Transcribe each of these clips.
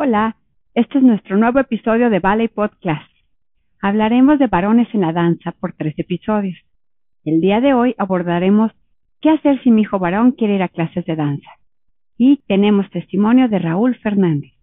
Hola, este es nuestro nuevo episodio de Ballet Podcast. Hablaremos de varones en la danza por 3 episodios. El día de hoy abordaremos qué hacer si mi hijo varón quiere ir a clases de danza. Y tenemos testimonio de Raúl Fernández.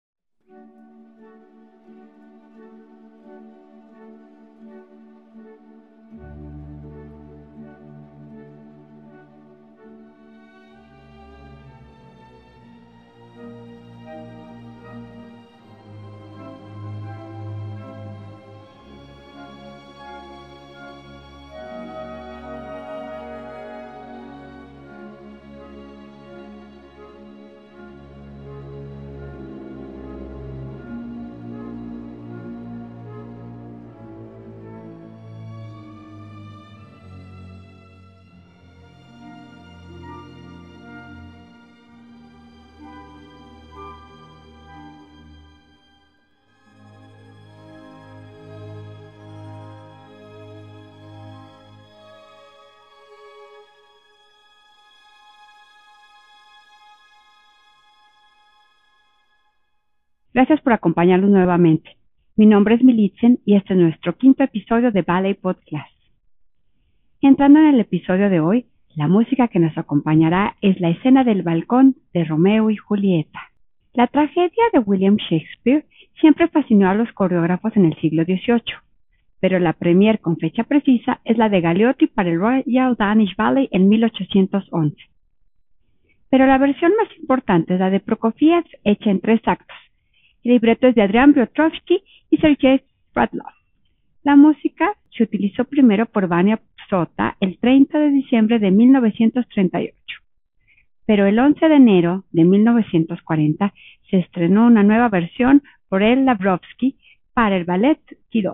Gracias por acompañarnos nuevamente. Mi nombre es Militzen y este es nuestro 5º episodio de Ballet Podcast. Entrando en el episodio de hoy, la música que nos acompañará es la escena del balcón de Romeo y Julieta. La tragedia de William Shakespeare siempre fascinó a los coreógrafos en el siglo XVIII, pero la premier con fecha precisa es la de Galeotti para el Royal Danish Ballet en 1811. Pero la versión más importante es la de Prokofiev, hecha en 3 actos. El libreto es de Adrian Piotrowski y Sergei Sverdlov. La música se utilizó primero por Vania Psota el 30 de diciembre de 1938. Pero el 11 de enero de 1940 se estrenó una nueva versión por El Lavrovsky para el ballet Kidov.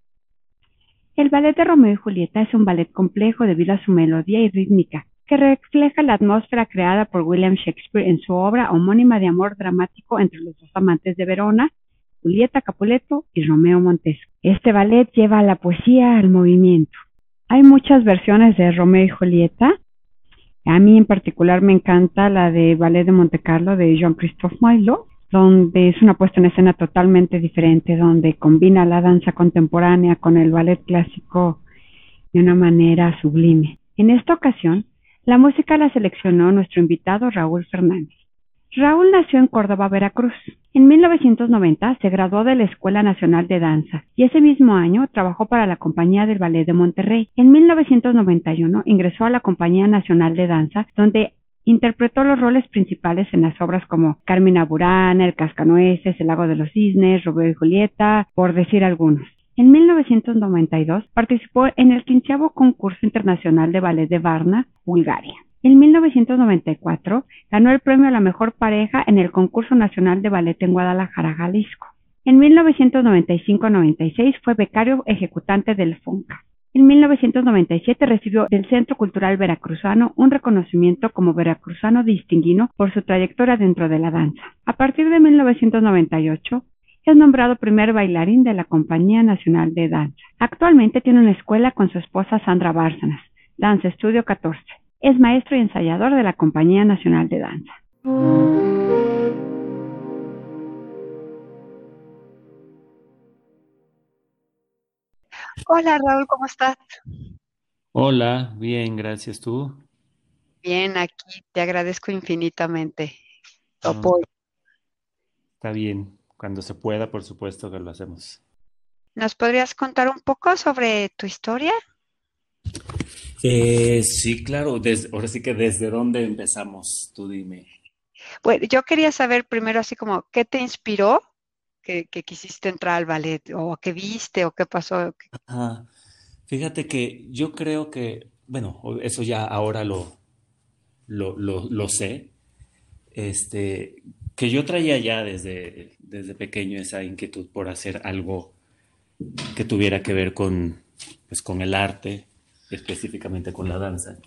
El ballet de Romeo y Julieta es un ballet complejo debido a su melodía y rítmica, que refleja la atmósfera creada por William Shakespeare en su obra homónima de amor dramático entre los 2 amantes de Verona, Julieta Capuleto y Romeo Montesco. Este ballet lleva la poesía al movimiento. Hay muchas versiones de Romeo y Julieta. A mí en particular me encanta la de Ballet de Montecarlo de Jean-Christophe Maillot, donde es una puesta en escena totalmente diferente, donde combina la danza contemporánea con el ballet clásico de una manera sublime. En esta ocasión, la música la seleccionó nuestro invitado Raúl Fernández. Raúl nació en Córdoba, Veracruz. En 1990 se graduó de la Escuela Nacional de Danza y ese mismo año trabajó para la Compañía del Ballet de Monterrey. En 1991 ingresó a la Compañía Nacional de Danza, donde interpretó los roles principales en las obras como Carmina Burana, El Cascanueces, El Lago de los Cisnes, Romeo y Julieta, por decir algunos. En 1992 participó en el 15º Concurso Internacional de Ballet de Varna, Bulgaria. En 1994 ganó el premio a la mejor pareja en el Concurso Nacional de Ballet en Guadalajara, Jalisco. En 1995-96 fue becario ejecutante del FONCA. En 1997 recibió del Centro Cultural Veracruzano un reconocimiento como veracruzano distinguido por su trayectoria dentro de la danza. A partir de 1998 es nombrado primer bailarín de la Compañía Nacional de Danza. Actualmente tiene una escuela con su esposa Sandra Bárcenas, Danza Estudio 14. Es maestro y ensayador de la Compañía Nacional de Danza. Hola Raúl, ¿cómo estás? Hola, bien, gracias tú. Bien, aquí te agradezco infinitamente tu No, apoyo. está bien. Cuando se pueda, por supuesto que lo hacemos. ¿Nos podrías contar un poco sobre tu historia? Sí, claro. Ahora sí que desde dónde empezamos, tú dime. Bueno, yo quería saber primero así como, ¿qué te inspiró que quisiste entrar al ballet? ¿O qué viste? ¿O qué pasó? Ajá. Fíjate que yo creo que, bueno, eso ya ahora lo sé, que yo traía ya desde pequeño esa inquietud por hacer algo que tuviera que ver pues, con el arte, específicamente con la danza.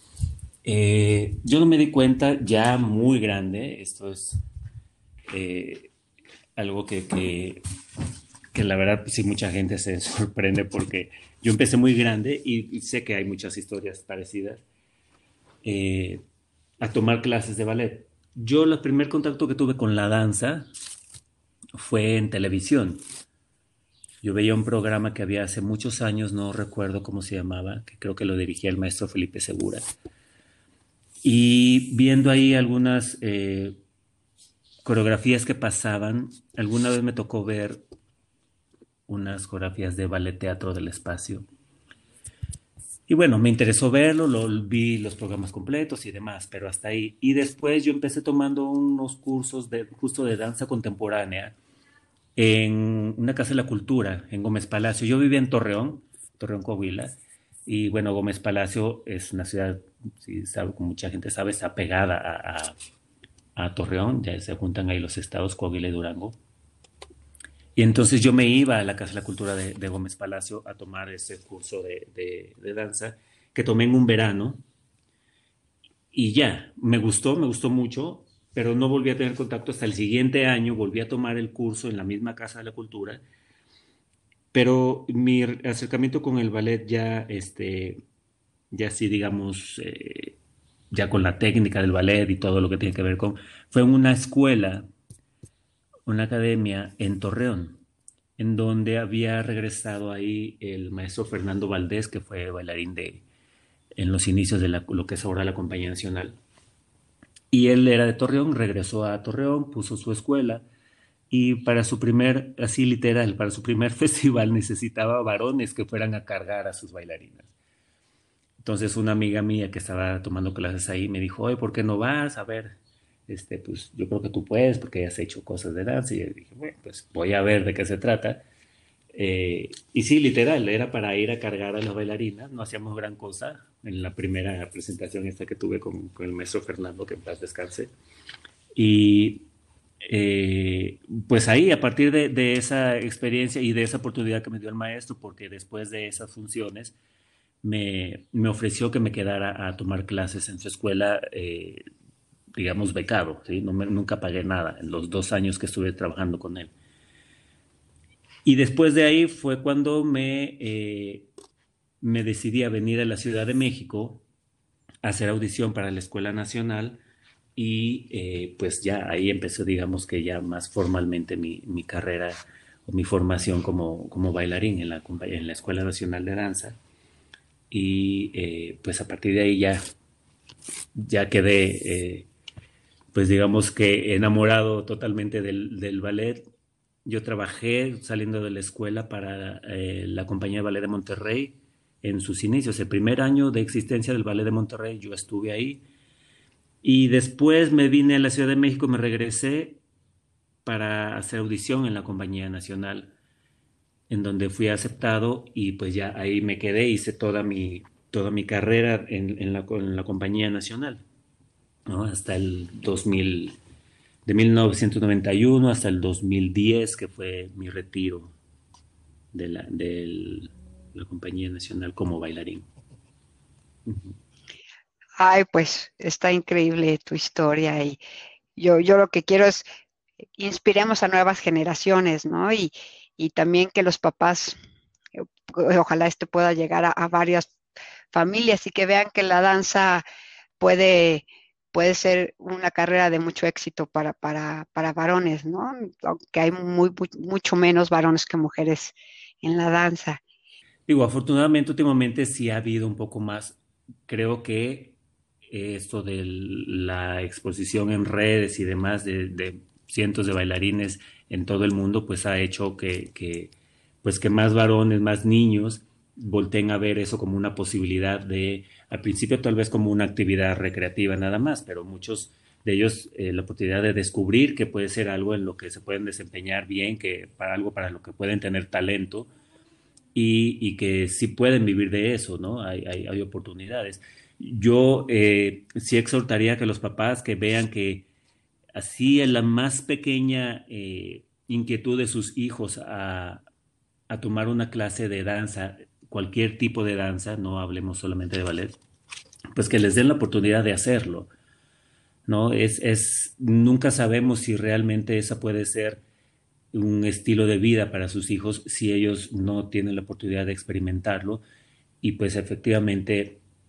Yo no me di cuenta ya muy grande, esto es eh, algo que la verdad pues, sí mucha gente se sorprende porque yo empecé muy grande y sé que hay muchas historias parecidas eh, a tomar clases de ballet. Yo el primer contacto que tuve con la danza fue en televisión. Yo veía un programa que había hace muchos años, no recuerdo cómo se llamaba, que creo que lo dirigía el maestro Felipe Segura. Y viendo ahí algunas coreografías que pasaban, alguna vez me tocó ver unas coreografías de ballet teatro del espacio. Y bueno, me interesó verlo, vi los programas completos y demás, pero hasta ahí. Y después yo empecé tomando unos cursos justo de danza contemporánea en una casa de la cultura, en Gómez Palacio. Yo vivía en Torreón, Torreón, Coahuila, y bueno, Gómez Palacio es una ciudad, si sabe, como mucha gente sabe, está pegada a Torreón, ya se juntan ahí los estados Coahuila y Durango. Y entonces yo me iba a la Casa de la Cultura de Gómez Palacio a tomar ese curso de danza que tomé en un verano y ya, me gustó mucho, pero no volví a tener contacto hasta el siguiente año, volví a tomar el curso en la misma Casa de la Cultura, pero mi acercamiento con el ballet ya, ya sí, digamos, ya con la técnica del ballet y todo lo que tiene que ver con, fue en una escuela, una academia en Torreón, en donde había regresado ahí el maestro Fernando Valdés, que fue bailarín en los inicios de lo que es ahora la Compañía Nacional. Y él era de Torreón, regresó a Torreón, puso su escuela y para su primer, así literal, para su primer festival necesitaba varones que fueran a cargar a sus bailarinas. Entonces una amiga mía que estaba tomando clases ahí me dijo, oye, ¿por qué no vas? A ver, pues yo creo que tú puedes porque ya has hecho cosas de danza. Y yo dije, bueno, pues voy a ver de qué se trata. Y sí, literal, era para ir a cargar a las bailarinas, no hacíamos gran cosa en la primera presentación esta que tuve con el maestro Fernando, que en paz descanse. Y pues ahí, a partir de esa experiencia y de esa oportunidad que me dio el maestro, porque después de esas funciones me ofreció que me quedara a tomar clases en su escuela, digamos, becado, ¿sí? Nunca pagué nada en los 2 años que estuve trabajando con él. Y después de ahí fue cuando me decidí a venir a la Ciudad de México a hacer audición para la Escuela Nacional y pues ya ahí empezó, digamos que ya más formalmente mi carrera o mi formación como bailarín en la Escuela Nacional de Danza. Y pues a partir de ahí ya quedé, pues digamos que enamorado totalmente del ballet. Yo trabajé saliendo de la escuela para la Compañía de Ballet de Monterrey en sus inicios. El primer año de existencia del Ballet de Monterrey yo estuve ahí. Y después me vine a la Ciudad de México, me regresé para hacer audición en la Compañía Nacional, en donde fui aceptado y pues ya ahí me quedé, hice toda mi carrera en la Compañía Nacional, ¿no? Hasta el 2000, de 1991 hasta el 2010, que fue mi retiro de la Compañía Nacional como bailarín. Ay, pues está increíble tu historia y yo lo que quiero es inspiremos a nuevas generaciones, ¿no? Y también que los papás, ojalá esto pueda llegar a varias familias y que vean que la danza puede, puede ser una carrera de mucho éxito para varones, ¿no? Aunque hay mucho menos varones que mujeres en la danza. Digo, afortunadamente últimamente sí ha habido un poco más, creo que esto de la exposición en redes y demás de cientos de bailarines en todo el mundo, pues ha hecho pues que más varones, más niños volteen a ver eso como una posibilidad al principio tal vez como una actividad recreativa nada más, pero muchos de ellos la oportunidad de descubrir que puede ser algo en lo que se pueden desempeñar bien, que para algo para lo que pueden tener talento y que sí pueden vivir de eso, ¿no? Hay oportunidades. Yo sí exhortaría que los papás que vean que así en la más pequeña inquietud de sus hijos a tomar una clase de danza, cualquier tipo de danza, no hablemos solamente de ballet, pues que les den la oportunidad de hacerlo, ¿no? Nunca sabemos si realmente esa puede ser un estilo de vida para sus hijos si ellos no tienen la oportunidad de experimentarlo y pues efectivamente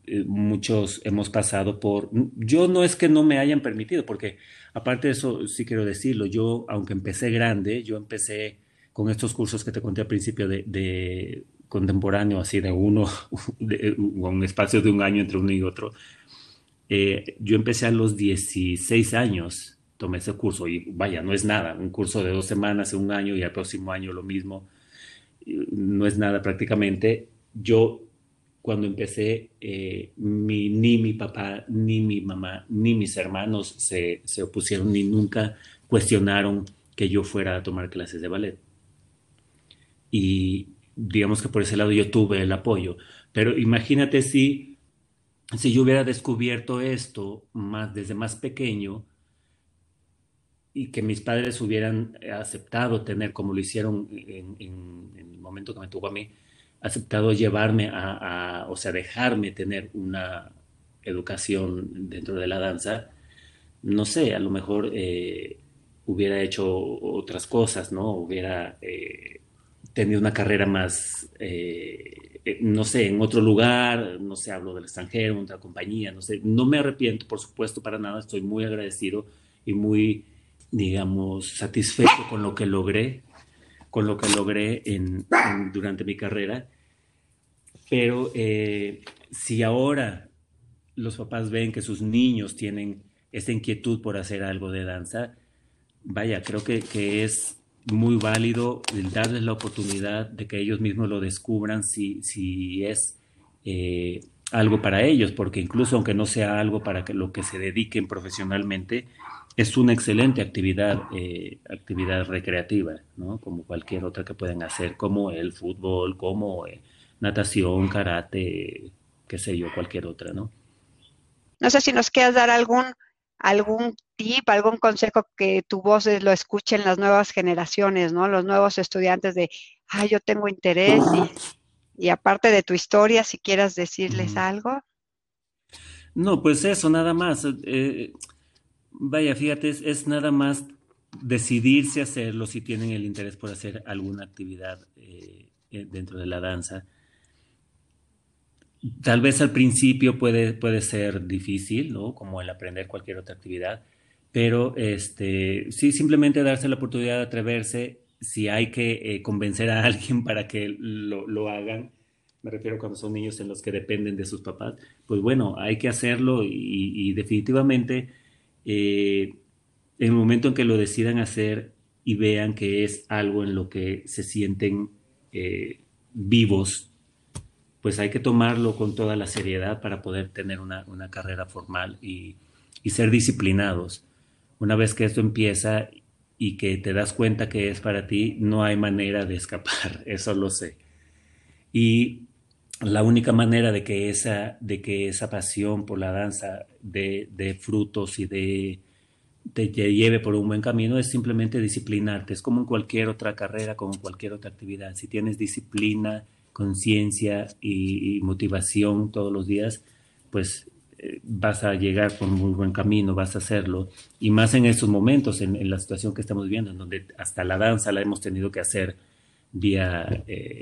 muchos hemos pasado por... Yo no es que no me hayan permitido, porque aparte de eso, sí quiero decirlo, yo, aunque empecé grande, yo empecé con estos cursos que te conté al principio de contemporáneo, así de uno, un espacio de un año entre uno y otro. Yo empecé a los 16 años, tomé ese curso y vaya, no es nada, un curso de 2 semanas, un año y al próximo año lo mismo, no es nada prácticamente. Yo cuando empecé, ni mi papá, ni mi mamá, ni mis hermanos se opusieron ni nunca cuestionaron que yo fuera a tomar clases de ballet. Y digamos que por ese lado yo tuve el apoyo. Pero imagínate si yo hubiera descubierto esto desde más pequeño y que mis padres hubieran aceptado tener, como lo hicieron en el momento que me tocó a mí, aceptado llevarme o sea, dejarme tener una educación dentro de la danza, no sé, a lo mejor hubiera hecho otras cosas, ¿no? Hubiera tenido una carrera más, no sé, en otro lugar, no sé, hablo del extranjero, en otra compañía, no sé. No me arrepiento, por supuesto, para nada, estoy muy agradecido y muy, digamos, satisfecho con lo que logré durante mi carrera. Pero si ahora los papás ven que sus niños tienen esta inquietud por hacer algo de danza, vaya, creo que es muy válido el darles la oportunidad de que ellos mismos lo descubran si es algo para ellos, porque incluso aunque no sea algo para lo que se dediquen profesionalmente, es una excelente actividad recreativa, ¿no? Como cualquier otra que pueden hacer, como el fútbol, como natación, karate, qué sé yo, cualquier otra, ¿no? No sé si nos quieras dar algún tip, algún consejo que tu voz lo escuchen las nuevas generaciones, ¿no? Los nuevos estudiantes de, yo tengo interés y aparte de tu historia, si quieras decirles Ujú. algo. No, pues eso, nada más. Vaya, fíjate, es nada más decidirse a hacerlo si tienen el interés por hacer alguna actividad dentro de la danza. Tal vez al principio puede ser difícil, ¿no? Como el aprender cualquier otra actividad, pero sí, simplemente darse la oportunidad de atreverse. Si hay que convencer a alguien para que lo hagan, me refiero cuando son niños en los que dependen de sus papás, pues bueno, hay que hacerlo y definitivamente en el momento en que lo decidan hacer y vean que es algo en lo que se sienten vivos, pues hay que tomarlo con toda la seriedad para poder tener una carrera formal y ser disciplinados. Una vez que esto empieza y que te das cuenta que es para ti, no hay manera de escapar, eso lo sé. Y la única manera de que esa pasión por la danza de frutos y te lleve por un buen camino es simplemente disciplinarte. Es como en cualquier otra carrera, como en cualquier otra actividad. Si tienes disciplina, conciencia y motivación todos los días, pues vas a llegar por un muy buen camino, vas a hacerlo. Y más en estos momentos, en la situación que estamos viviendo, en donde hasta la danza la hemos tenido que hacer vía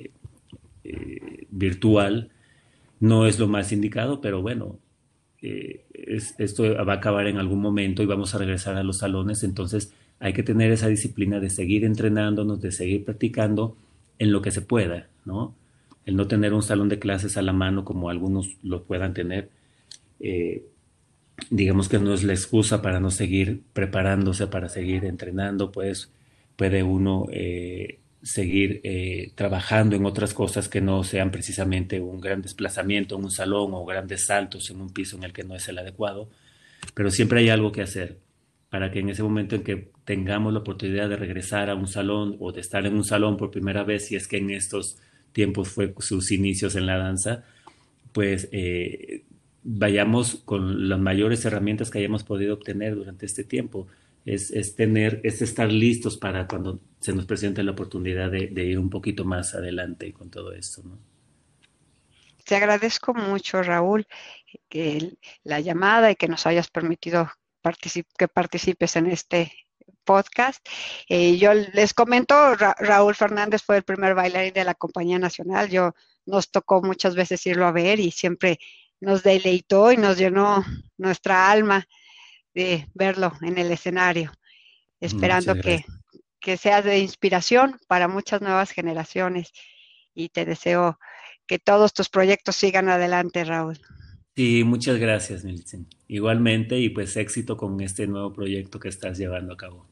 virtual, no es lo más indicado, pero bueno, esto va a acabar en algún momento y vamos a regresar a los salones, entonces hay que tener esa disciplina de seguir entrenándonos, de seguir practicando en lo que se pueda, ¿no? El no tener un salón de clases a la mano como algunos lo puedan tener, eh, digamos que no es la excusa para no seguir preparándose, para seguir entrenando, pues puede uno seguir trabajando en otras cosas que no sean precisamente un gran desplazamiento en un salón o grandes saltos en un piso en el que no es el adecuado, pero siempre hay algo que hacer para que en ese momento en que tengamos la oportunidad de regresar a un salón o de estar en un salón por primera vez, si es que en estos tiempos fue sus inicios en la danza, pues vayamos con las mayores herramientas que hayamos podido obtener durante este tiempo. Es estar listos para cuando se nos presente la oportunidad de ir un poquito más adelante con todo esto, ¿no? Te agradezco mucho, Raúl, la llamada y que nos hayas permitido que participes en este podcast. Yo les comento, Raúl Fernández fue el primer bailarín de la Compañía Nacional. Nos tocó muchas veces irlo a ver y siempre nos deleitó y nos llenó nuestra alma de verlo en el escenario, esperando Muchas gracias. que sea de inspiración para muchas nuevas generaciones. Y te deseo que todos tus proyectos sigan adelante, Raúl. Sí, muchas gracias, Milton. Igualmente, y pues éxito con este nuevo proyecto que estás llevando a cabo.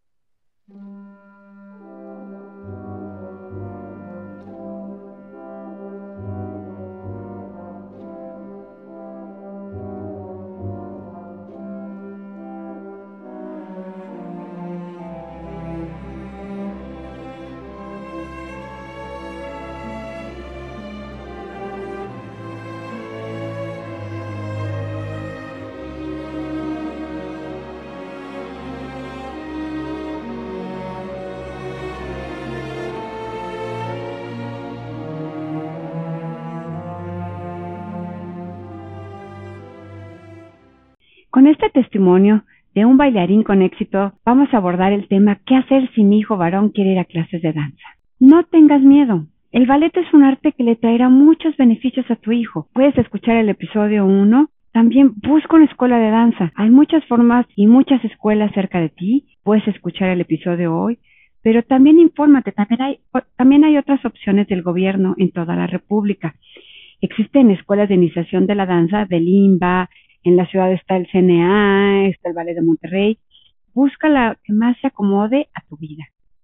Con este testimonio de un bailarín con éxito, vamos a abordar el tema ¿qué hacer si mi hijo varón quiere ir a clases de danza? No tengas miedo. El ballet es un arte que le traerá muchos beneficios a tu hijo. Puedes escuchar el episodio 1. También busca una escuela de danza. Hay muchas formas y muchas escuelas cerca de ti. Puedes escuchar el episodio hoy. Pero también infórmate. También hay otras opciones del gobierno en toda la República. Existen escuelas de iniciación de la danza del INBA. En la ciudad está el CNA, está el Ballet de Monterrey. Busca la que más se acomode a tu vida.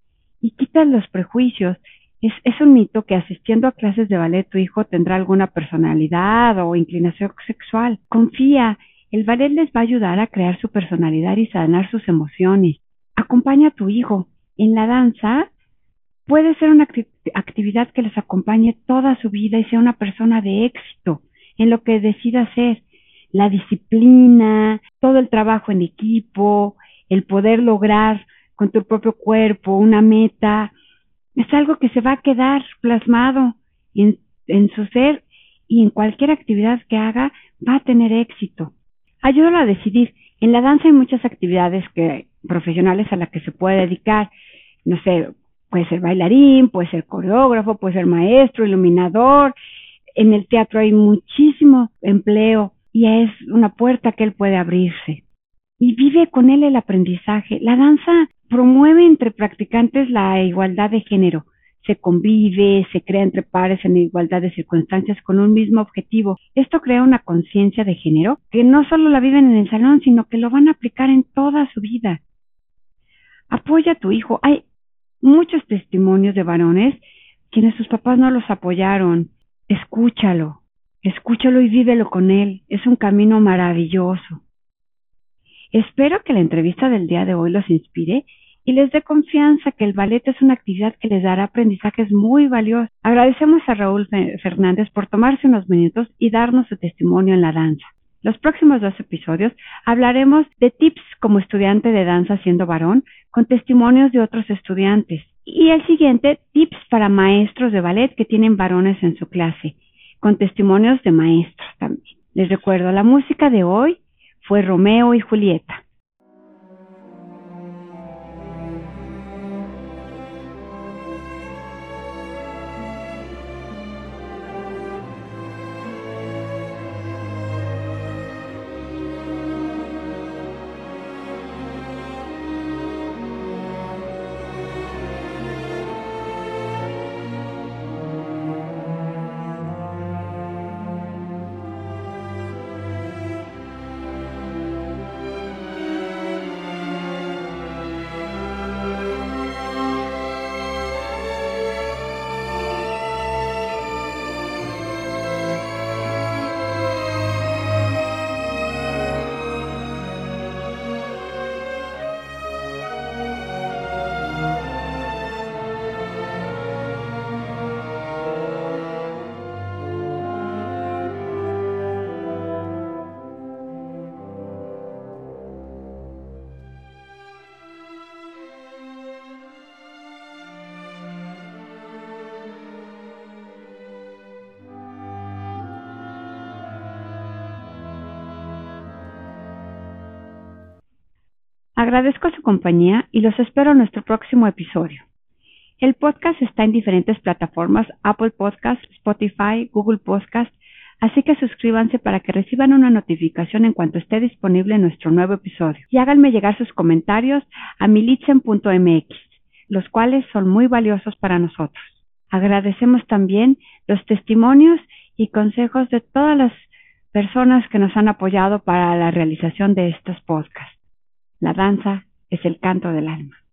Y quita los prejuicios. Es un mito que asistiendo a clases de ballet tu hijo tendrá alguna personalidad o inclinación sexual. Confía, el ballet les va a ayudar a crear su personalidad y sanar sus emociones. Acompaña a tu hijo. En la danza puede ser una actividad que les acompañe toda su vida y sea una persona de éxito en lo que decida hacer. La disciplina, todo el trabajo en equipo, el poder lograr con tu propio cuerpo una meta, es algo que se va a quedar plasmado en su ser y en cualquier actividad que haga va a tener éxito. Ayúdalo a decidir. En la danza hay muchas actividades profesionales a las que se puede dedicar. No sé, puede ser bailarín, puede ser coreógrafo, puede ser maestro, iluminador. En el teatro hay muchísimo empleo y es una puerta que él puede abrirse. Y vive con él el aprendizaje. La danza promueve entre practicantes la igualdad de género. Se convive, se crea entre pares en igualdad de circunstancias con un mismo objetivo. Esto crea una conciencia de género que no solo la viven en el salón, sino que lo van a aplicar en toda su vida. Apoya a tu hijo. Hay muchos testimonios de varones quienes sus papás no los apoyaron. Escúchalo y vívelo con él. Es un camino maravilloso. Espero que la entrevista del día de hoy los inspire y les dé confianza que el ballet es una actividad que les dará aprendizajes muy valiosos. Agradecemos a Raúl Fernández por tomarse unos minutos y darnos su testimonio en la danza. Los próximos 2 episodios hablaremos de tips como estudiante de danza siendo varón con testimonios de otros estudiantes. Y el siguiente, tips para maestros de ballet que tienen varones en su clase, con testimonios de maestros también. Les recuerdo, la música de hoy fue Romeo y Julieta. Agradezco su compañía y los espero en nuestro próximo episodio. El podcast está en diferentes plataformas: Apple Podcast, Spotify, Google Podcast, Así que suscríbanse para que reciban una notificación en cuanto esté disponible nuestro nuevo episodio. Y háganme llegar sus comentarios a militzen.mx, los cuales son muy valiosos para nosotros. Agradecemos también los testimonios y consejos de todas las personas que nos han apoyado para la realización de estos podcasts. La danza es el canto del alma.